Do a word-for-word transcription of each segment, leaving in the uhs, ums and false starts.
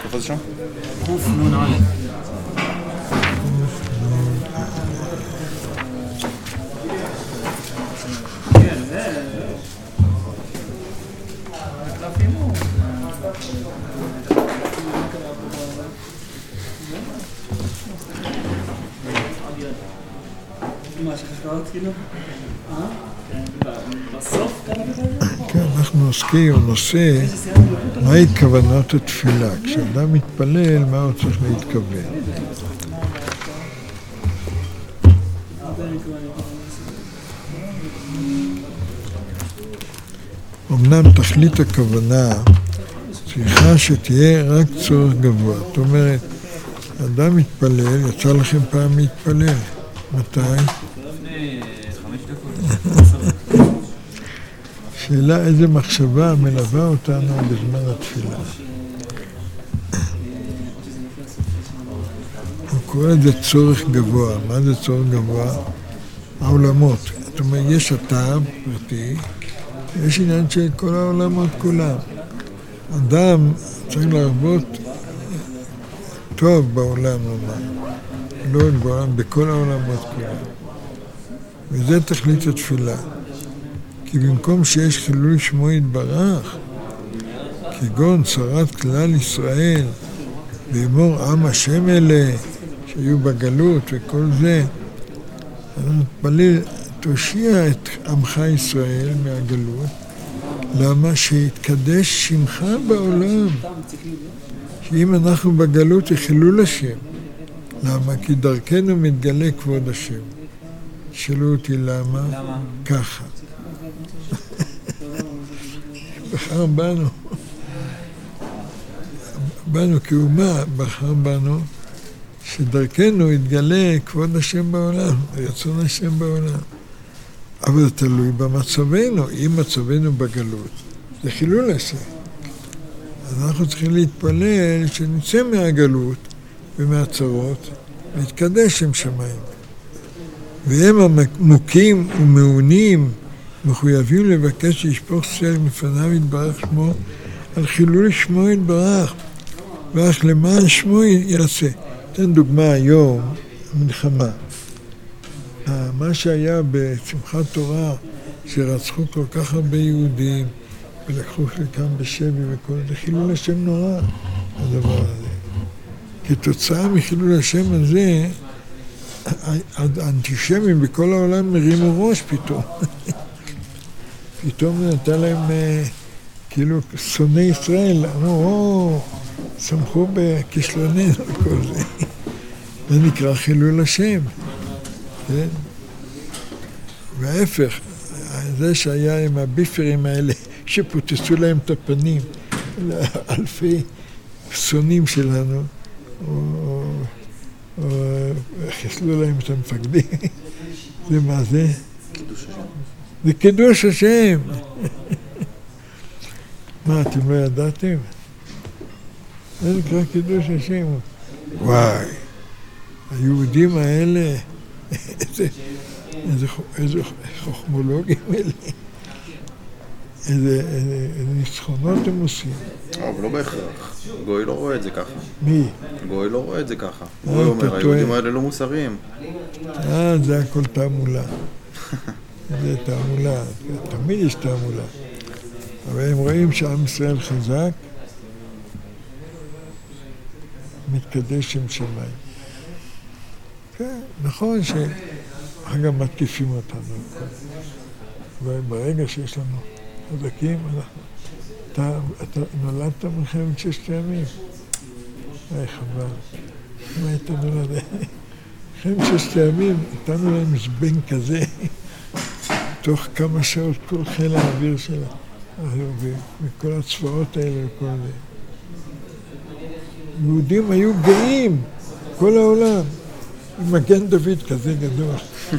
איפה זה שם? קוף נון א'. כן, אנחנו עוסקים בנושא מהי כוונת התפילה. כשאדם מתפלל, מה הוא צריך להתכוון? אמנם תכלית הכוונה צריכה שתהיה רק צורך גבוה. זאת אומרת, אדם מתפלל, יצא לכם פעם להתפלל. מתי? שאלה איזה מחשבה מלווה אותנו בזמן התפילה. הוא קורא לזה צורך גבוה. מה זה צורך גבוה? העולמות. זאת אומרת, יש הטעם פרטי, יש עניין של כל העולמות כולם. אדם צריך להרבות טוב בעולם, לא רק בעולם, בכל העולמות כולם. וזה תכלית התפילה. כי במקום שיש חילול שמו יתברך, כגון צרת כלל ישראל, ואמור עם השם אלה, שהיו בגלות וכל זה, אנחנו נתפלל, תושיע את עמך ישראל מהגלות. למה? שיתקדש שמך בעולם. שאם אנחנו בגלות יחילול השם. למה? כי דרכנו מתגלה כבוד השם. שאלו אותי למה? למה? ככה. בחר בנו. בנו כאומה, בחר בנו, שדרכנו יתגלה כבוד השם בעולם, רצון השם בעולם. אבל זה תלוי במצבנו. אם מצבנו בגלות, זה חילול השם. אז אנחנו צריכים להתפלל שנצא מהגלות ומהצרות, להתקדש עם שמיים. והם המוקים ומעונים מחויבים לבקש שישפוך סל מפניו יתברך שמו על חילול שמו יתברך, ואך למען שמו יעשה. אתן דוגמה היום, מלחמה. מה שהיה בשמחת תורה, שרצחו כל כך הרבה יהודים, ולקחו חלקם בשבי וכל זה, חילול השם נורא, הדבר הזה. כתוצאה מחילול השם הזה, האנטישמים בכל העולם מרימו ראש פתאום. פתאום נתן להם כאילו שונאי ישראל, אמרו, או, שמחו בכישלוננו וכל זה. זה נקרא חילול השם. כן? וההפך, זה שהיה עם הביפרים האלה, שפוצצו להם את הפנים, לאלפי שונאים שלנו, או, או חיסלו להם את המפקדים. זה מה זה? קידוש השם. זה קידוש השם. מה, אתם לא ידעתם? זה נקרא קידוש השם. וואי, היהודים האלה, איזה, איזה, איזה חוכמולוגים אלה, איזה, איזה, איזה ניצחונות הם עושים. אבל לא בהכרח. גוי לא רואה את זה ככה. מי? גוי לא רואה את זה ככה. גוי אומר, היהודים האלה לא מוסריים. אה, זה הכל תעמולה. זה תעמולה, תמיד יש תעמולה. אבל הם רואים שעם ישראל חזק, מתקדש עם שמיים. כן, נכון שגם מתקיפים אותנו. וברגע שיש לנו חזקים, אנחנו... אתה, אתה נולדת מלחמת ששת הימים. היי, חבל. אם היית נולד... מלחמת ששת הימים, נתנו להם זבנג כזה, תוך כמה שעות כל חיל האוויר שלה, וכל הצבאות האלה וכל זה. יהודים היו גאים, כל העולם, עם מגן דוד כזה גדול.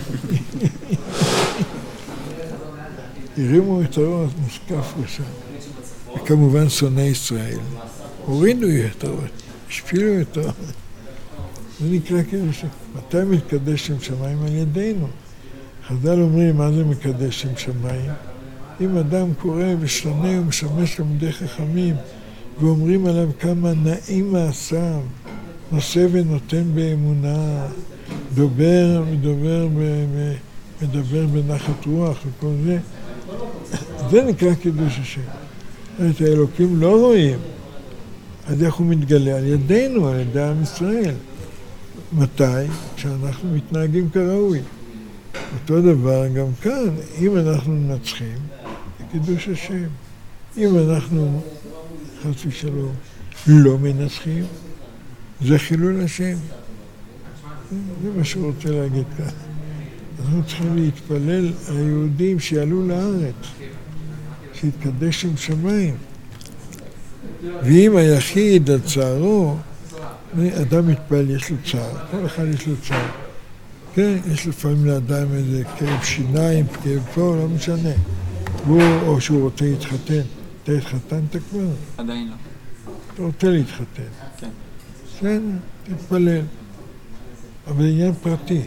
הרימו את הראש, נשקף ראשם. וכמובן שונאי ישראל. הורידו את הראש, השפילו את הראש. זה נקרא כאילו ש... מתי מתקדש שם שמיים? על ידינו. חז"ל אומרים, מה זה מקדש שם שמיים? אם אדם קורא ושונה ומשמש למדי חכמים, ואומרים עליו כמה נעים מעשיו, נושא ונותן באמונה, דובר, מדובר, מדבר בנחת רוח וכל זה. זה נקרא קידוש השם. את האלוקים לא רואים. אז איך הוא מתגלה? על ידינו, על ידי עם ישראל. מתי? כשאנחנו מתנהגים כראוי. אותו דבר גם כאן, אם אנחנו מנצחים, זה קידוש השם. אם אנחנו, חס ושלום, לא מנצחים, זה חילול השם. זה מה שהוא רוצה להגיד כאן. אנחנו צריכים להתפלל על היהודים שיעלו לארץ, שיתקדש עם שמיים. ואם היחיד על צערו, אדם מתפלל, יש לו צער, כל אחד יש לו צער. כן, יש לפעמים לאדם איזה כאב שיניים, כאב פה, לא משנה. והוא, או שהוא רוצה להתחתן. אתה התחתנת כבר? עדיין לא. אתה רוצה להתחתן. כן. בסדר, תתפלל. אבל זה עניין פרטי.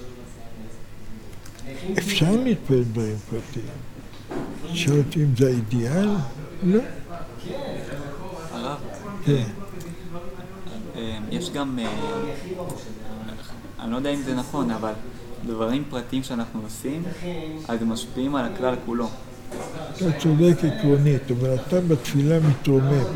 אפשר להתפלל דברים פרטיים. שאל אותי אם זה האידיאל? לא. הרב? כן. יש גם, אני לא יודע אם זה נכון, אבל דברים פרטיים שאנחנו עושים, אז הם משפיעים על הכלל כולו. אתה צודק עקרונית, אבל אתה בתפילה מתרומם.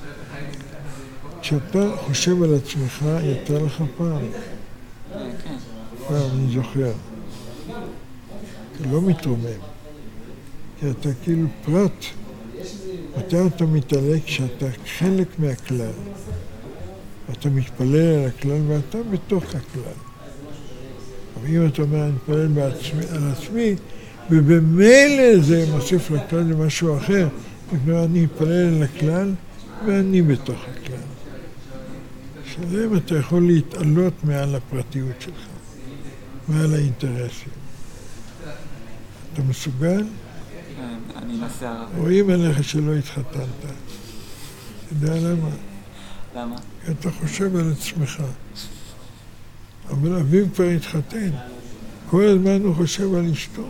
כשאתה חושב על עצמך, יצא לך פעם. כן. פעם, אני זוכר. אתה לא מתרומם. כי אתה כאילו פרט. מתי אתה מתעלה כשאתה חלק מהכלל. אתה מתפלל על הכלל ואתה בתוך הכלל. אבל אם אתה אומר, אני מתפלל בעצמי, על עצמי, ובמילא זה מוסיף לכלל זה משהו אחר, אני מתפלל על הכלל ואני בתוך הכלל. שלם אתה יכול להתעלות מעל הפרטיות שלך, מעל האינטרסים. אתה מסוגל? אני אנסה הרב. רואים עליך שלא התחתנת. אתה יודע למה? למה? כי אתה חושב על עצמך. אבל אביו כבר התחתן. כל הזמן הוא חושב על אשתו.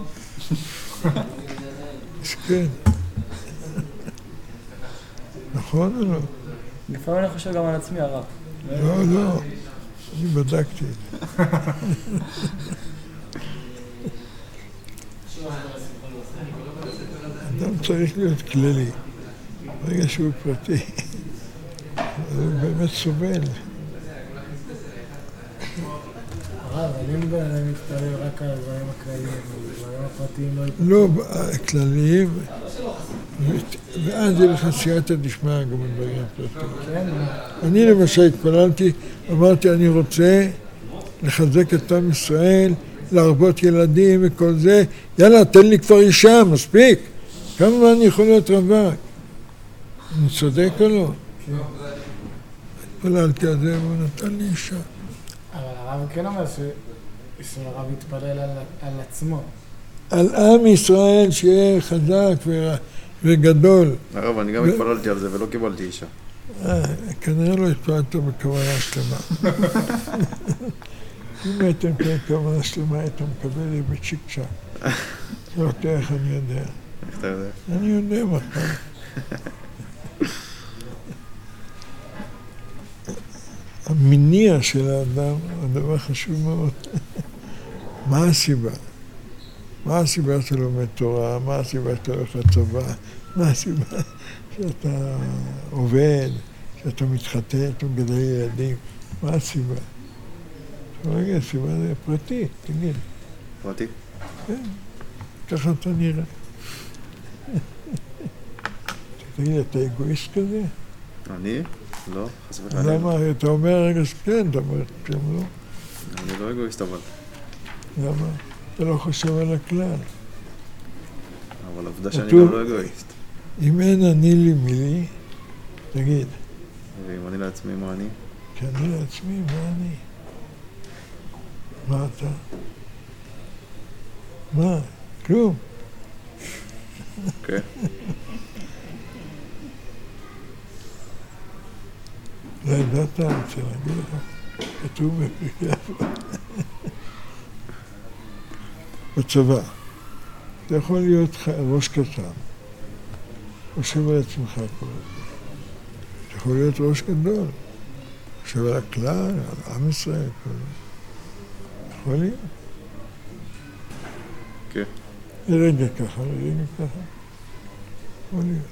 אז כן. נכון או לא? לפעמים אני חושב גם על עצמי הרב. לא, לא. אני בדקתי את זה. אדם צריך להיות כללי. ברגע שהוא פרטי, הוא באמת סובל. הרב, אני מתפלל רק על הדברים הכלליים, הדברים הפרטיים לא יתפלל. לא, הכלליים, ואז זה לך סייעתא דשמיא גם בדברים הפרטיים. אני למשל התפללתי, אמרתי אני רוצה לחזק את עם ישראל, להרבות ילדים וכל זה, יאללה תן לי כבר אישה, מספיק. כמה אני יכול להיות רווק? אני צודק או לא? התפללתי על זה והוא נתן לי אישה. אבל הרב כן אומר שהרב יתפלל על עצמו. על עם ישראל שיהיה חזק וגדול. הרב, אני גם התפללתי על זה ולא קיבלתי אישה. כנראה לא התפללת בכוונה שלמה. אם הייתם בכוונה שלמה, הייתם מקבל לי בצ'יק צ'ק. לא יודע איך אני יודע. איך אתה יודע? אני יודע מה פעם. המניע של האדם הוא דבר חשוב מאוד. מה הסיבה? מה הסיבה שאתה לומד תורה? מה הסיבה שאתה הולך לצבא? מה הסיבה שאתה עובד, שאתה מתחתן, שאתה מגדל ילדים? מה הסיבה? רגע, הסיבה זה פרטי, תגיד. פרטי? כן, ככה אתה נראה. תגיד, אתה אגואיסט כזה? אני? לא, חס וחלילה. למה? אתה אומר רגע שכן, אתה אומר שהם לא. אני לא אגואיסט אבל. למה? אתה לא חושב על הכלל. אבל העובדה שאני גם לא אגואיסט. אם אין אני לי מי לי, תגיד. ואם אני לעצמי, מה אני? שאני לעצמי, מה אני? מה אתה? מה? כלום. אוקיי. לא ידעת, אני רוצה להגיד לך. כתוב בפרקי אבות. בצבא. אתה יכול להיות ראש קטן. חושב על עצמך כל הזמן. יכול להיות ראש גדול. עכשיו על הכלל, על עם ישראל, יכול להיות. כן. לרגע ככה, לרגע ככה. יכול להיות.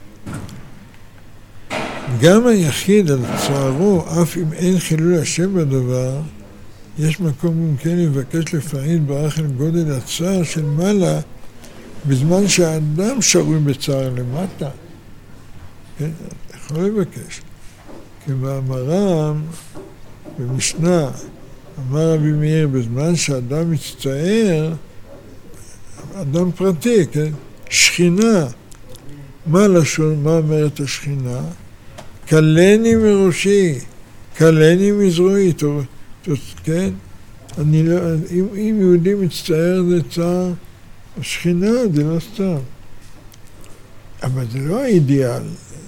גם היחיד על צערו, אף אם אין חילול השם בדבר, יש מקום גם כן לבקש לפעמים ברך על גודל הצער של מעלה, בזמן שהאדם שרוי בצער למטה. כן, אתה יכול לבקש. כמאמרם במשנה, אמר רבי מאיר, בזמן שאדם מצטער, אדם פרטי, כן? שכינה. מה לשון, מה אומרת השכינה? קלני מראשי, קלני מזרועי, כן? אני לא, אם, אם יהודי מצטער זה צער, השכינה זה לא סתם. אבל זה לא האידיאל.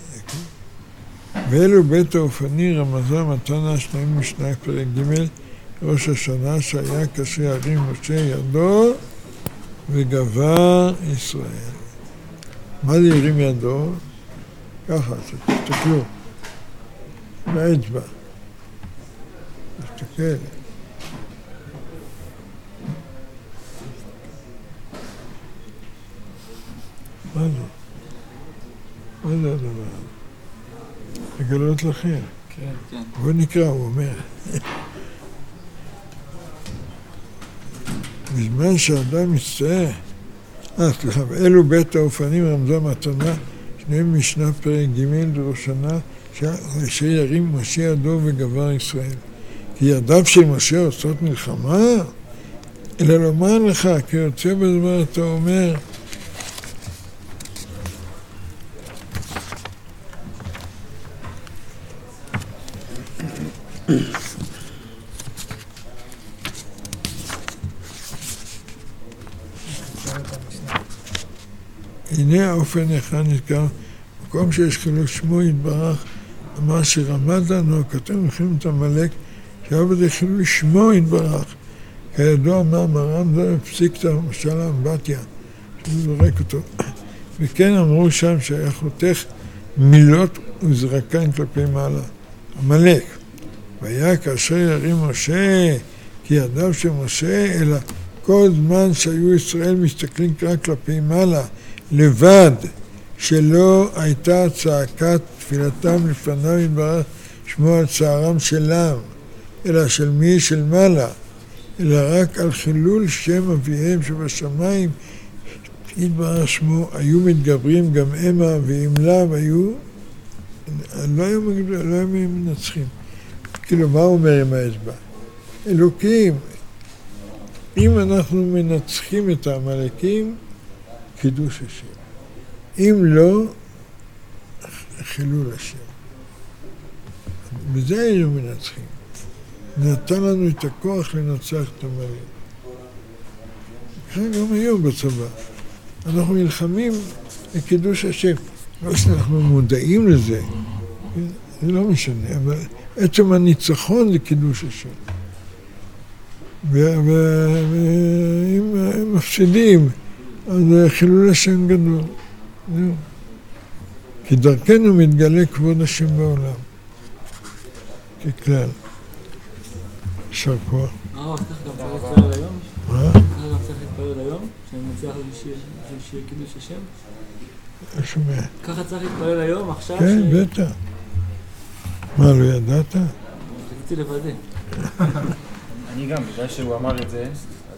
ואלו בית האופני רמזו מתנה שניים משנה פרק ג' ראש השנה שהיה כאשר ירים משה ידו וגבר ישראל. מה זה ירים ידו? ככה, תסתכלו. באצבע. תסתכל. מה זה? מה זה הדבר? לגלות לכם. כן, כן. בוא נקרא, הוא אומר. בזמן שאדם מצטער, אה, סליחה, ואלו בית האופנים רמזו מתנה, שניהם משנה פרק ג' דראש שנה, אשר ירים משה ידו וגבר ישראל. כי ידיו של משה עושות מלחמה, אלא לומר לך, כי יוצא בזמן אתה אומר, הנה האופן אחד נזכר, מקום שיש חילול שמו יתברך, אמר שרמז לנו, כתב מלחמת עמלק, שהיה בזה חילול שמו יתברך. כידוע אמר מרן זה פסיקתא משל אמבטיה, שהוא זורק אותו. וכן אמרו שם שהיה חותך מילות וזרקן כלפי מעלה. עמלק. והיה כאשר ירים משה, כי ידיו של משה, אלא כל זמן שהיו ישראל מסתכלים רק כלפי מעלה, לבד, שלא הייתה צעקת תפילתם לפניו יתברך שמו על צערם שלם, אלא של מי של מעלה, אלא רק על חילול שם אביהם שבשמיים יתברך שמו, היו מתגברים גם המה ואם לאו היו, לא היו, לא היו מנצחים. כאילו, מה הוא אומר עם האצבע? אלוקים, אם אנחנו מנצחים את העמלקים, קידוש השם. אם לא, חילול השם. בזה היינו מנצחים. נתן לנו את הכוח לנצח את העמלק. גם היום בצבא. אנחנו נלחמים לקידוש השם. לא שאנחנו מודעים לזה, זה לא משנה, אבל עצם הניצחון זה קידוש השם. ואם הם מפסידים, אז חילול השם גדול. כי דרכנו מתגלה כבוד השם בעולם. ככלל. יישר כוח. אה, כך גם צריך להתפלל היום? מה? כך גם צריך להתפלל היום? שאני מנצח בשביל קידוש השם? לא שומע. ככה צריך להתפלל היום, עכשיו? כן, בטח. מה, לא ידעת? רציתי לוודא. אני גם, בגלל שהוא אמר את זה,